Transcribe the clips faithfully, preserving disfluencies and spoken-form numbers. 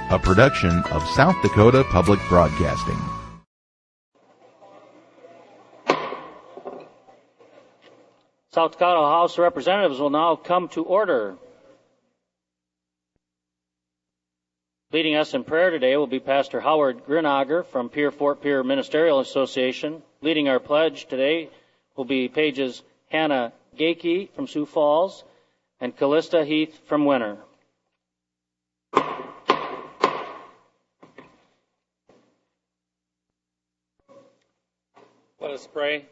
a production of South Dakota Public Broadcasting. South Dakota House of Representatives will now come to order. Leading us in prayer today will be Pastor Howard Grinager from Pierre Fort Pierre Ministerial Association. Leading our pledge today will be Pages Hannah Gakey from Sioux Falls and Callista Heath from Winter. Let us pray.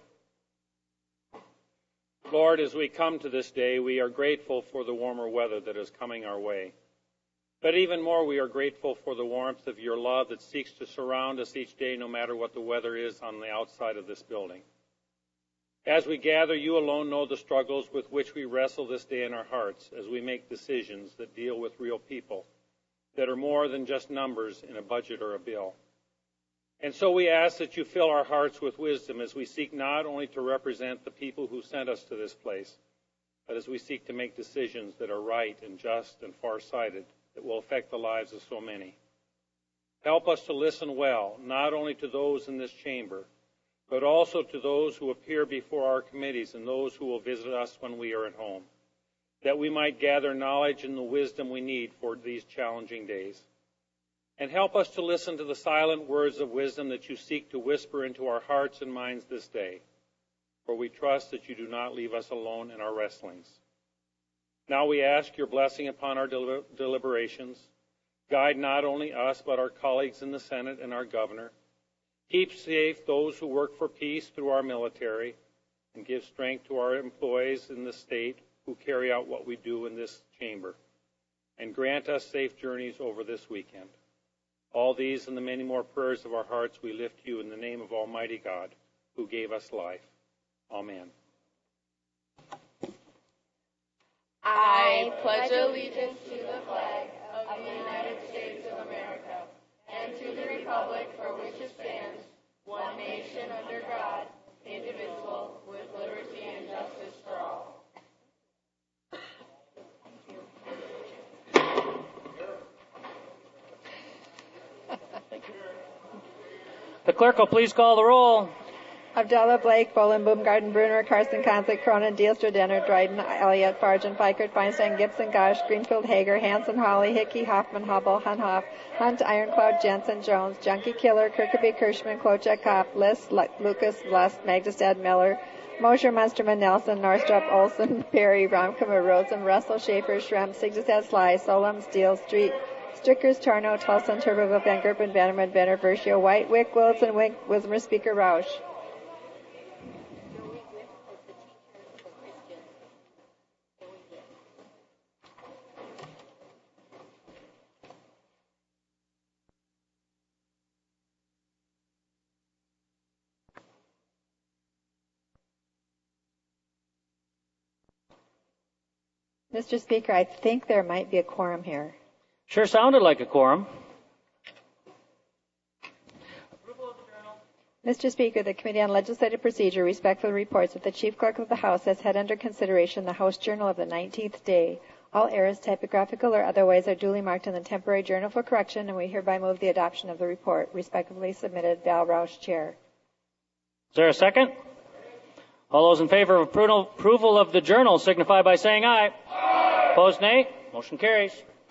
Lord, as we come to this day, we are grateful for the warmer weather that is coming our way. But even more, we are grateful for the warmth of your love that seeks to surround us each day, no matter what the weather is on the outside of this building. As we gather, you alone know the struggles with which we wrestle this day in our hearts as we make decisions that deal with real people that are more than just numbers in a budget or a bill. And so we ask that you fill our hearts with wisdom as we seek not only to represent the people who sent us to this place, but as we seek to make decisions that are right and just and far-sighted that will affect the lives of so many. Help us to listen well, not only to those in this chamber, but also to those who appear before our committees and those who will visit us when we are at home, that we might gather knowledge and the wisdom we need for these challenging days. And help us to listen to the silent words of wisdom that you seek to whisper into our hearts and minds this day, for we trust that you do not leave us alone in our wrestlings. Now we ask your blessing upon our del- deliberations. Guide not only us, but our colleagues in the Senate and our governor. Keep safe those who work for peace through our military, and give strength to our employees in the state who carry out what we do in this chamber. And grant us safe journeys over this weekend. All these and the many more prayers of our hearts we lift you in the name of Almighty God, who gave us life. Amen. I pledge allegiance to the flag of the United States of America and to the republic for which it stands, one nation under God, indivisible, with liberty and justice for all. The clerk will please call the roll. Abdullah, Blake, Boland, Baumgarten, Bruner, Carson, Conflict, Cronin, Dealstra, Denner, Dryden, Elliott, Fargen, Fikert, Feinstein, Gibson, Gosh, Greenfield, Hager, Hanson, Hawley, Hickey, Hoffman, Hubble, Hunhoff, Hunt, Ironcloud, Jensen, Jones, Junkie, Killer, Kirkeby, Kirschman, Klochek, Kopp, List, Lucas, Lust, Magdestad, Miller, Mosher, Munsterman, Nelson, Norstrup, Olson, Perry, Romkema, Rosen, Russell, Schaefer, Schrem, Sigdestad, Sly, Solom, Steele, Street, Strickers, Tarno, Tulson, Turbeville, Van Gerpen, Vanderman, Benner, Versio, White, Wick, Wilson, Wink, Wismer, Speaker, Roush. Mister Speaker, I think there might be a quorum here. Sure sounded like a quorum. Mister Speaker, the Committee on Legislative Procedure respectfully reports that the Chief Clerk of the House has had under consideration the House Journal of the nineteenth day. All errors, typographical or otherwise, are duly marked in the temporary journal for correction, and we hereby move the adoption of the report. Respectfully submitted, Val Roush, Chair. Is there a second? All those in favor of approval of the journal signify by saying aye. Aye. Opposed, nay. Motion carries.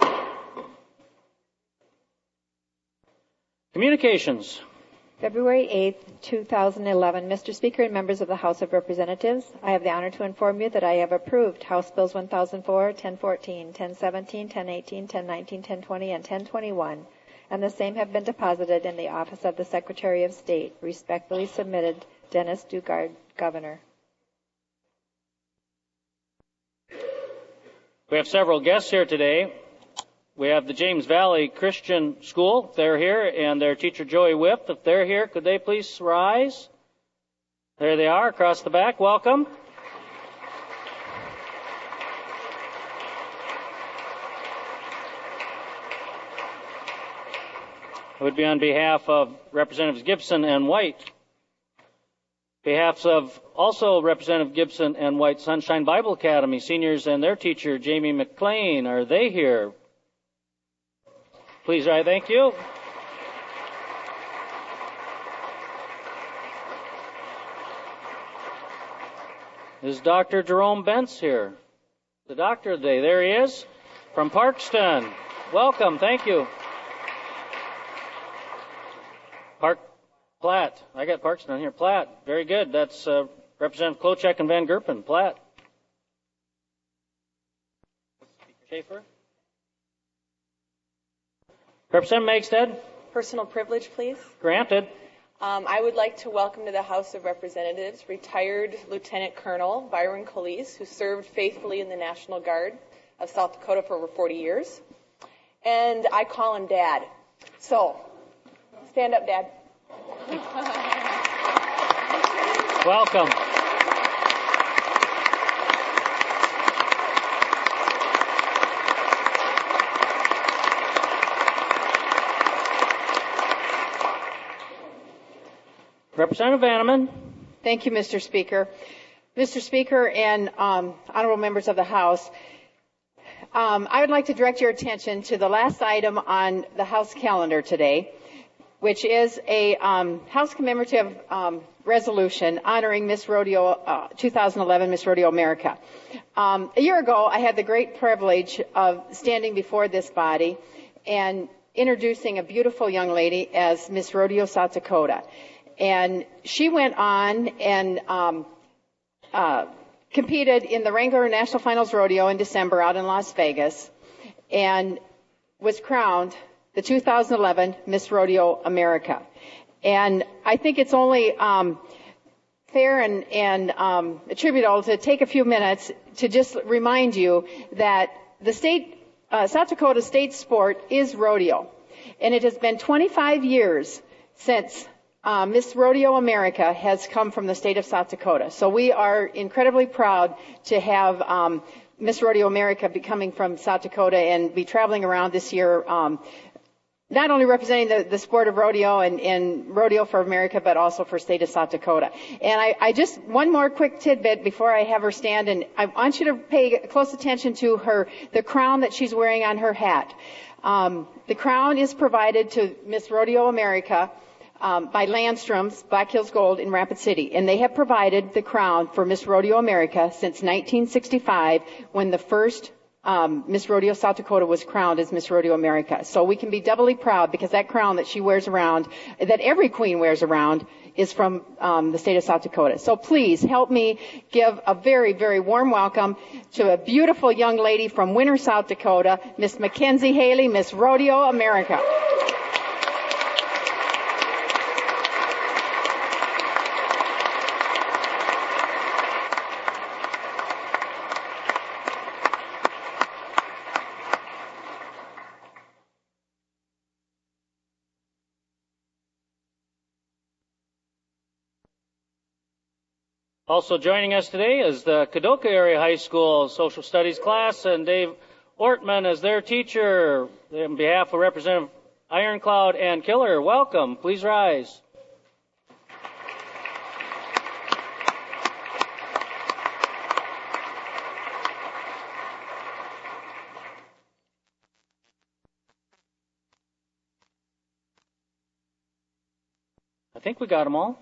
Communications. February eighth, two thousand eleven. Mister Speaker and members of the House of Representatives, I have the honor to inform you that I have approved House Bills one thousand four, ten fourteen, ten seventeen, ten eighteen, ten nineteen, ten twenty, and ten twenty-one, and the same have been deposited in the Office of the Secretary of State. Respectfully submitted, Dennis Dugard, Governor. We have several guests here today. We have the James Valley Christian School. They're here, and their teacher, Joey Whip. If they're here, could they please rise? There they are, across the back. Welcome. It would be on behalf of Representatives Gibson and White. Behalf of also Representative Gibson and White Sunshine Bible Academy seniors and their teacher, Jamie McLean. Are they here? Please rise. Thank you. Is Doctor Jerome Bentz here? The doctor of the day. There he is from Parkston. Welcome. Thank you. Park Platt. I got Parkston on here. Platt. Very good. That's uh, Representative Klochek and Van Gerpen. Platt. Schaefer. Representative Magstead. Personal privilege, please. Granted. Um, I would like to welcome to the House of Representatives retired Lieutenant Colonel Byron Colise, who served faithfully in the National Guard of South Dakota for over forty years. And I call him Dad. So, stand up, Dad. Welcome. Representative Vanneman. Thank you, Mister Speaker. Mister Speaker and um, honorable members of the House, um, I would like to direct your attention to the last item on the House calendar today, which is a um, House commemorative um, resolution honoring Miss Rodeo, uh, twenty eleven Miss Rodeo America. Um, a year ago, I had the great privilege of standing before this body and introducing a beautiful young lady as Miss Rodeo South Dakota. And she went on and um, uh, competed in the Wrangler National Finals Rodeo in December out in Las Vegas and was crowned the two thousand eleven Miss Rodeo America. And I think it's only um, fair and, and um, attributable to take a few minutes to just remind you that the state, uh, South Dakota state sport is rodeo. And it has been twenty-five years since Uh, Miss Rodeo America has come from the state of South Dakota. So we are incredibly proud to have um, Miss Rodeo America be coming from South Dakota and be traveling around this year, um, not only representing the, the sport of rodeo and, and rodeo for America, but also for state of South Dakota. And I, I just, one more quick tidbit before I have her stand, and I want you to pay close attention to her, the crown that she's wearing on her hat. Um, the crown is provided to Miss Rodeo America Um, by Landstrom's Black Hills Gold in Rapid City. And they have provided the crown for Miss Rodeo America since nineteen sixty-five when the first um, Miss Rodeo South Dakota was crowned as Miss Rodeo America. So we can be doubly proud because that crown that she wears around, that every queen wears around, is from um, the state of South Dakota. So please help me give a very, very warm welcome to a beautiful young lady from Winter, South Dakota, Miss Mackenzie Haley, Miss Rodeo America. Also joining us today is the Kadoka Area High School Social Studies class and Dave Ortman as their teacher. On behalf of Representative Ironcloud and Killer, welcome. Please rise. I think we got them all.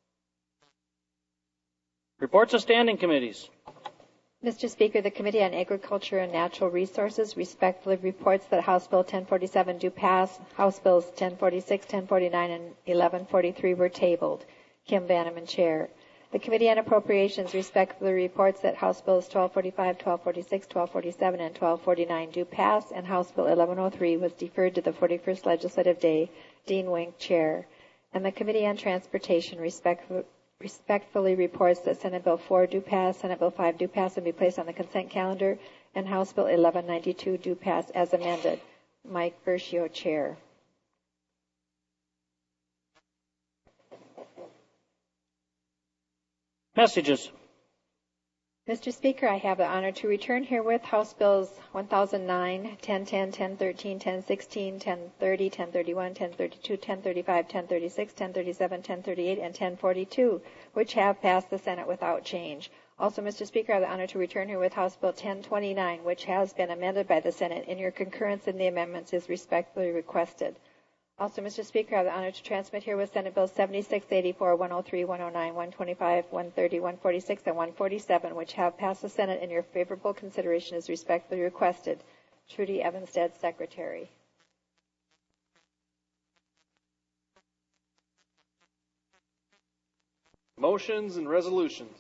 Reports of standing committees. Mister Speaker, the Committee on Agriculture and Natural Resources respectfully reports that House Bill ten forty-seven do pass. House Bills ten forty-six, ten forty-nine, and eleven forty-three were tabled. Kim Vanneman, Chair. The Committee on Appropriations respectfully reports that House Bills twelve forty-five, twelve forty-six, twelve forty-seven, and twelve forty-nine do pass, and House Bill eleven oh three was deferred to the forty-first Legislative Day. Dean Wink, Chair. And the Committee on Transportation respectfully respectfully reports that Senate Bill four do pass, Senate Bill five do pass and be placed on the consent calendar, and House Bill eleven ninety-two do pass as amended. Mike Bershio, Chair. Messages. Mister Speaker, I have the honor to return herewith House Bills one thousand nine, ten ten, ten thirteen, ten sixteen, ten thirty, ten thirty-one, ten thirty-two, ten thirty-five, ten thirty-six, ten thirty-seven, ten thirty-eight, and ten forty-two, which have passed the Senate without change. Also, Mister Speaker, I have the honor to return here with House Bill ten twenty-nine, which has been amended by the Senate, and your concurrence in the amendments is respectfully requested. Also, Mister Speaker, I have the honor to transmit here with Senate Bill seventy-six eighty-four, one oh three, one oh nine, one twenty-five, one thirty, one forty-six, and one forty-seven, which have passed the Senate, and your favorable consideration is respectfully requested. Trudy Evanstead, Secretary. Motions and resolutions.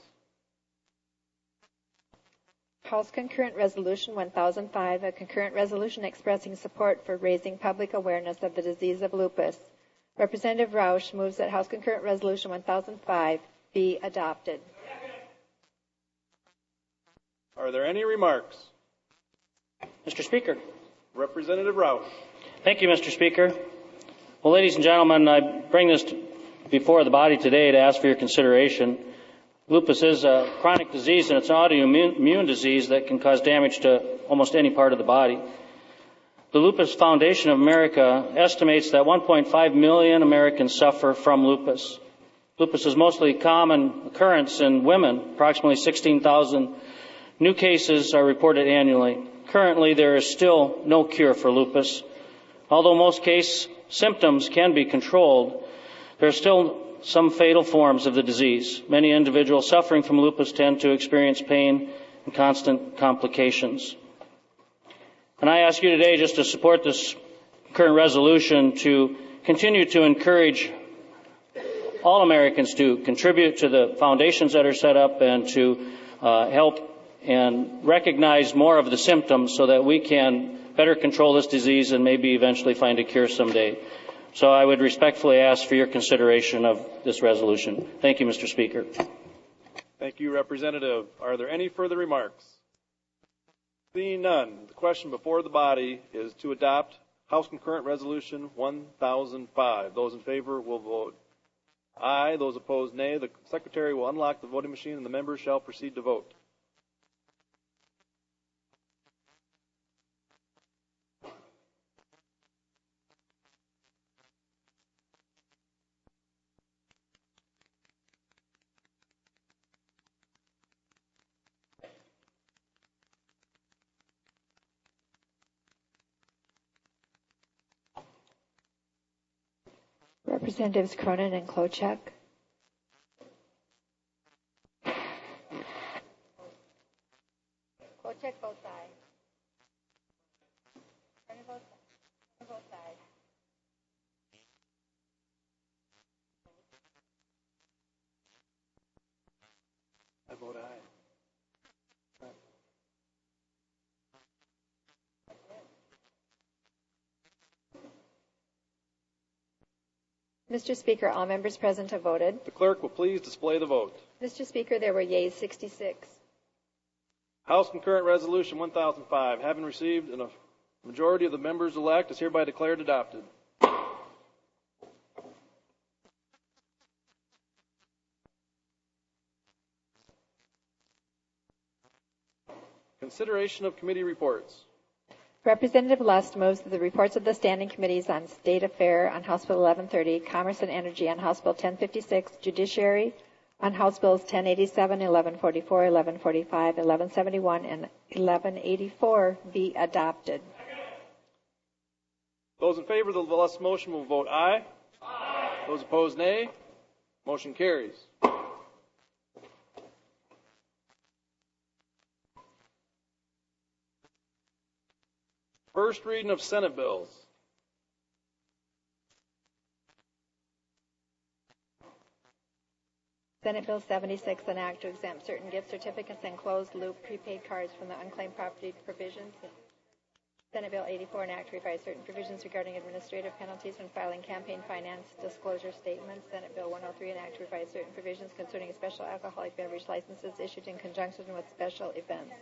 House Concurrent Resolution one thousand five, a concurrent resolution expressing support for raising public awareness of the disease of lupus. Representative Roush moves that House Concurrent Resolution one thousand five be adopted. Are there any remarks? Mister Speaker. Representative Roush. Thank you, Mister Speaker. Well, ladies and gentlemen, I bring this before the body today to ask for your consideration. Lupus is a chronic disease, and it's an autoimmune disease that can cause damage to almost any part of the body. The Lupus Foundation of America estimates that one point five million Americans suffer from lupus. Lupus is mostly common occurrence in women. Approximately sixteen thousand new cases are reported annually. Currently, there is still no cure for lupus. Although most case symptoms can be controlled, there are still some fatal forms of the disease. Many individuals suffering from lupus tend to experience pain and constant complications. And I ask you today just to support this current resolution to continue to encourage all Americans to contribute to the foundations that are set up and to uh, help and recognize more of the symptoms so that we can better control this disease and maybe eventually find a cure someday. So I would respectfully ask for your consideration of this resolution. Thank you, Mister Speaker. Thank you, Representative. Are there any further remarks? Seeing none, the question before the body is to adopt House Concurrent Resolution one thousand five. Those in favor will vote aye. Those opposed, nay. The Secretary will unlock the voting machine and the members shall proceed to vote. Representatives Cronin and Klochek. Klochek votes aye. Cronin votes aye. I vote aye. Mister Speaker, all members present have voted. The clerk will please display the vote. Mister Speaker, there were yeas sixty-six. House Concurrent Resolution one thousand five, having received a majority of the members elect, is hereby declared adopted. Consideration of committee reports. Representative Lust moves that the reports of the standing committees on State Affair on House Bill eleven thirty, Commerce and Energy on House Bill ten fifty-six, Judiciary on House Bills ten eighty-seven, eleven forty-four, eleven forty-five, eleven seventy-one, and eleven eighty-four be adopted. Those in favor of the Lust motion will vote aye. Aye. Those opposed, nay. Motion carries. First reading of Senate bills. Senate Bill seventy-six, an act to exempt certain gift certificates and closed loop prepaid cards from the unclaimed property provisions. Senate Bill eighty-four, an act to revise certain provisions regarding administrative penalties when filing campaign finance disclosure statements. Senate Bill one oh three, an act to revise certain provisions concerning special alcoholic beverage licenses issued in conjunction with special events.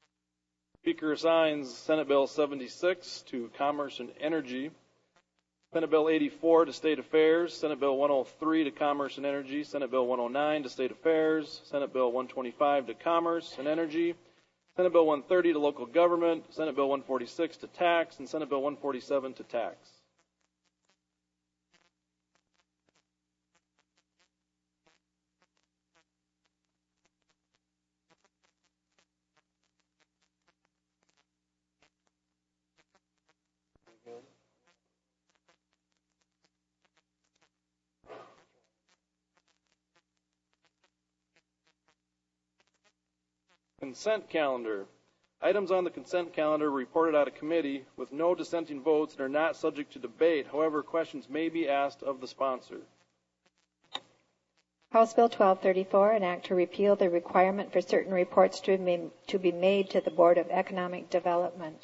Speaker assigns Senate Bill seventy-six to Commerce and Energy. Senate Bill eighty-four to State Affairs, Senate Bill one oh three to Commerce and Energy, Senate Bill one oh nine to State Affairs, Senate Bill one twenty-five to Commerce and Energy, Senate Bill one thirty to Local Government, Senate Bill one forty-six to Tax, and Senate Bill one forty-seven to Tax. Consent calendar. Items on the consent calendar reported out of committee with no dissenting votes and are not subject to debate. However, questions may be asked of the sponsor. House Bill twelve thirty-four, an act to repeal the requirement for certain reports to be, to be made to the Board of Economic Development.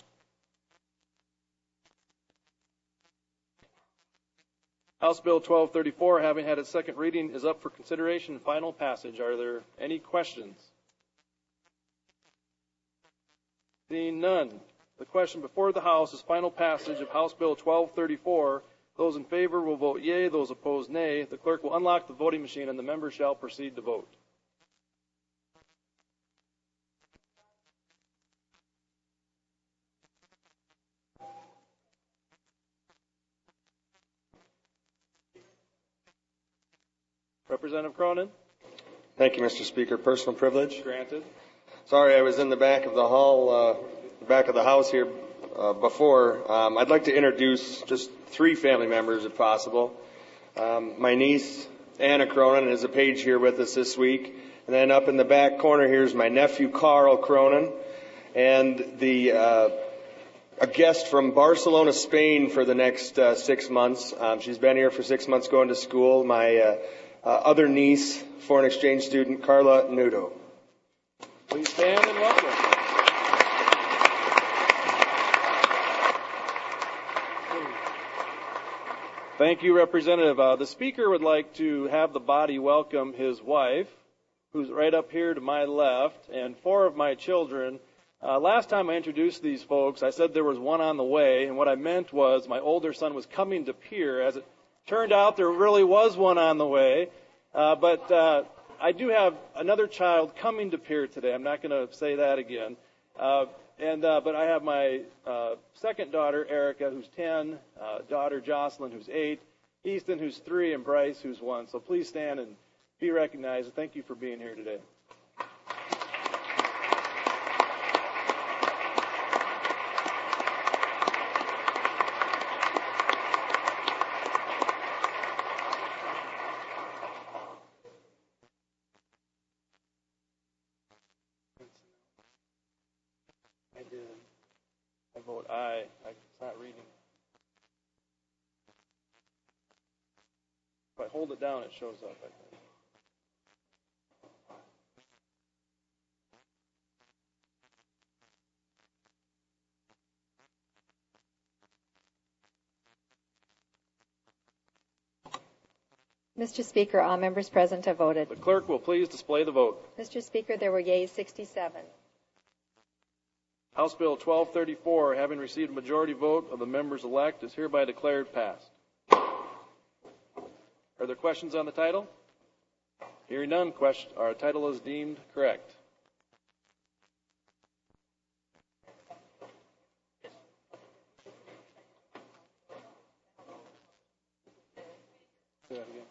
House Bill twelve thirty-four, having had its second reading, is up for consideration and final passage. Are there any questions? Seeing none, the question before the House is final passage of House Bill twelve thirty-four. Those in favor will vote yea, those opposed nay. The clerk will unlock the voting machine and the members shall proceed to vote. Representative Cronin. Thank you, Mister Speaker. Personal privilege. Granted. Sorry, I was in the back of the hall, uh, the back of the house here uh, before. Um, I'd like to introduce just three family members, if possible. Um, my niece, Anna Cronin, is a page here with us this week. And then up in the back corner here is my nephew, Carl Cronin, and the uh, a guest from Barcelona, Spain, for the next uh, six months. Um, she's been here for six months going to school. My uh, uh, other niece, foreign exchange student, Carla Nudo. Please stand and welcome. Thank you, Representative. Uh, the Speaker would like to have the body welcome his wife, who's right up here to my left, and four of my children. Uh, last time I introduced these folks, I said there was one on the way, and what I meant was my older son was coming to Pierre. As it turned out, there really was one on the way, uh, but uh, I do have another child coming to Pierre today. I'm not going to say that again. Uh, and uh, but I have my uh, second daughter, Erica, who's ten, uh, daughter Jocelyn, who's eight, Easton, who's three, and Bryce, who's one. So please stand and be recognized. And thank you for being here today. I vote aye. I, it's not reading. If I hold it down, it shows up, I think. Mister Speaker, all members present have voted. The clerk will please display the vote. Mister Speaker, there were yeas sixty-seven. House Bill twelve thirty-four, having received a majority vote of the members elect, is hereby declared passed. Are there questions on the title? Hearing none, question, our title is deemed correct. Say that again.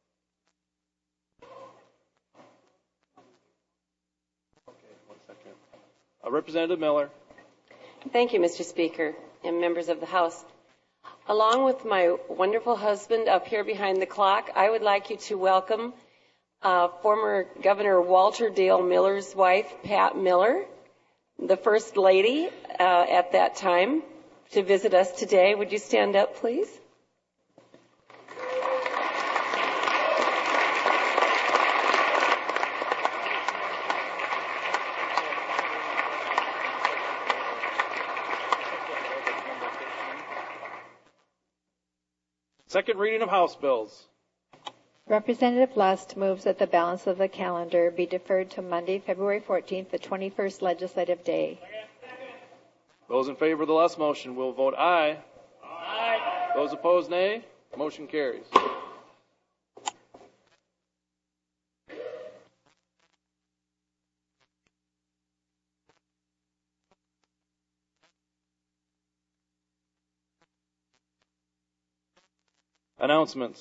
Okay, one second. Uh, Representative Miller. Thank you, Mister Speaker, and members of the House. Along with my wonderful husband up here behind the clock, I would like you to welcome uh, former Governor Walter Dale Miller's wife, Pat Miller, the First Lady uh, at that time, to visit us today. Would you stand up, please? Second reading of House bills. Representative Lust moves that the balance of the calendar be deferred to Monday, February fourteenth, the twenty-first legislative day. Those in favor of the Lust motion will vote aye. Aye. Those opposed, nay. Motion carries. Announcements.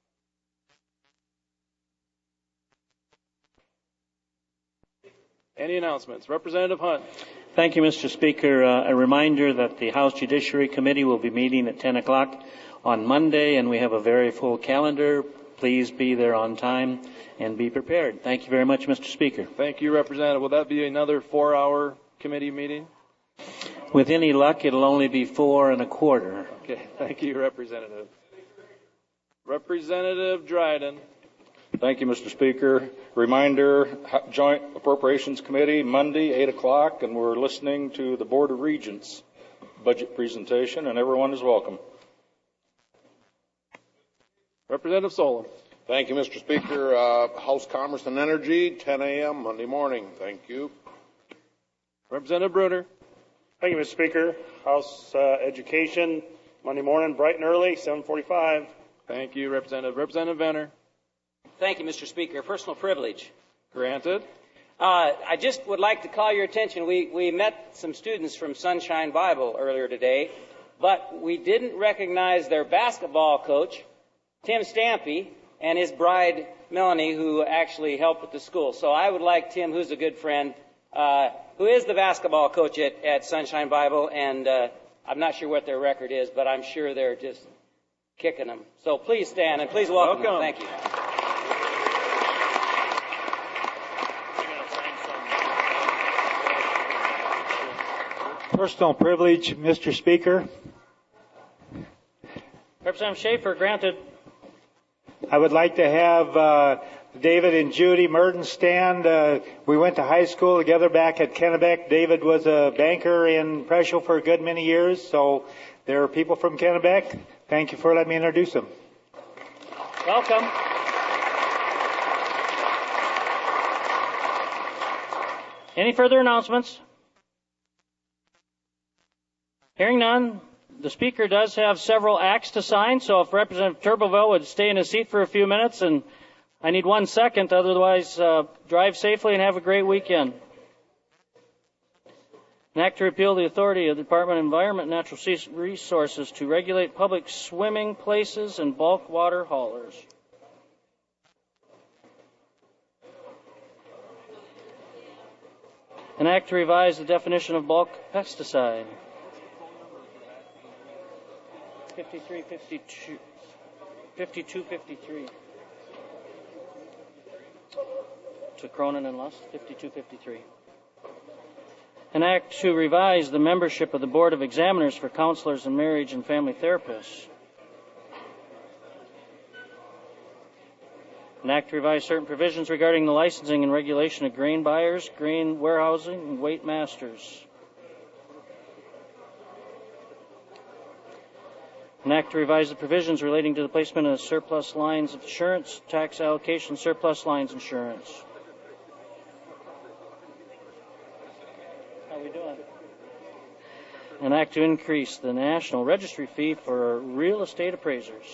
Any announcements? Representative Hunt. Thank you, Mister Speaker. Uh, a reminder that the House Judiciary Committee will be meeting at ten o'clock on Monday, and we have a very full calendar. Please be there on time and be prepared. Thank you very much, Mister Speaker. Thank you, Representative. Will that be another four-hour committee meeting? With any luck, it'll only be four and a quarter. Okay. Thank you, Representative. Representative Dryden. Thank you, Mister Speaker. Reminder, Joint Appropriations Committee, Monday, eight o'clock, and we're listening to the Board of Regents budget presentation, and everyone is welcome. Representative Solom. Thank you, Mister Speaker. Uh, House Commerce and Energy, ten a.m. Monday morning. Thank you. Representative Bruner. Thank you, Mister Speaker. House uh, Education, Monday morning, bright and early, seven forty-five. Thank you, Representative. Representative Venner. Thank you, Mister Speaker. Personal privilege. Granted. Uh, I just would like to call your attention. We, we met some students from Sunshine Bible earlier today, but we didn't recognize their basketball coach, Tim Stampy, and his bride, Melanie, who actually helped with the school. So I would like Tim, who's a good friend, uh, who is the basketball coach at, at Sunshine Bible, and uh, I'm not sure what their record is, but I'm sure they're just kicking them. So please stand and please welcome, welcome. them. Thank you. Personal privilege, Mister Speaker. Representative Schaefer, granted. I would like to have uh, David and Judy Merton stand. Uh, we went to high school together back at Kennebec. David was a banker in Preshel for a good many years, so there are people from Kennebec. Thank you for letting me introduce them. Welcome. Any further announcements? Hearing none, the Speaker does have several acts to sign, so if Representative Turbeville would stay in his seat for a few minutes, and I need one second, otherwise uh, drive safely and have a great weekend. An act to repeal the authority of the Department of Environment and Natural Resources to regulate public swimming places and bulk water haulers. An act to revise the definition of bulk pesticide. fifty-three fifty-two, fifty-two fifty-three. To Cronin and Lust, fifty-two fifty-three. An act to revise the membership of the Board of Examiners for counselors and marriage and family therapists. An act to revise certain provisions regarding the licensing and regulation of grain buyers, grain warehousing, and weight masters. An act to revise the provisions relating to the placement of surplus lines of insurance, tax allocation, surplus lines insurance. How are we doing? An act to increase the national registry fee for real estate appraisers.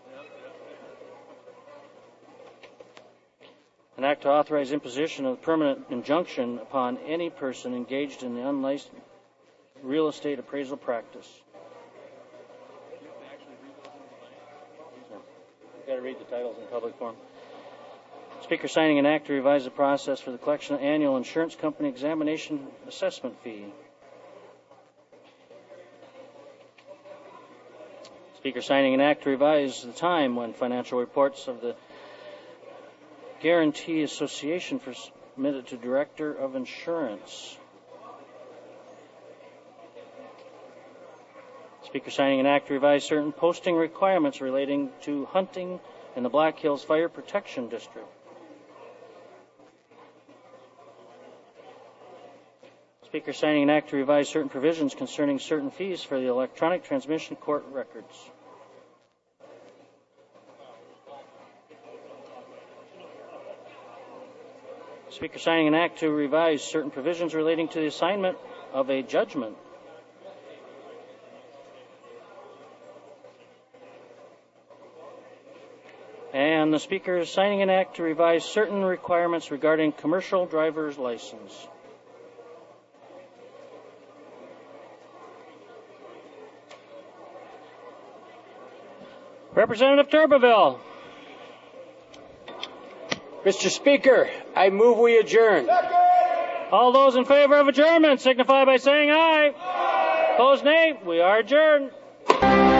An act to authorize imposition of permanent injunction upon any person engaged in the unlicensed real estate appraisal practice. Got to read the titles in public forum. Speaker signing an act to revise the process for the collection of annual insurance company examination assessment fee. Speaker signing an act to revise the time when financial reports of the Guarantee Association for submitted to Director of Insurance. Speaker signing an act to revise certain posting requirements relating to hunting in the Black Hills Fire Protection District. Speaker signing an act to revise certain provisions concerning certain fees for the electronic transmission court records. Speaker signing an act to revise certain provisions relating to the assignment of a judgment. And the Speaker is signing an act to revise certain requirements regarding commercial driver's license. Representative Turbeville. Mister Speaker, I move we adjourn. All those in favor of adjournment signify by saying aye. Aye. Opposed, nay. We are adjourned.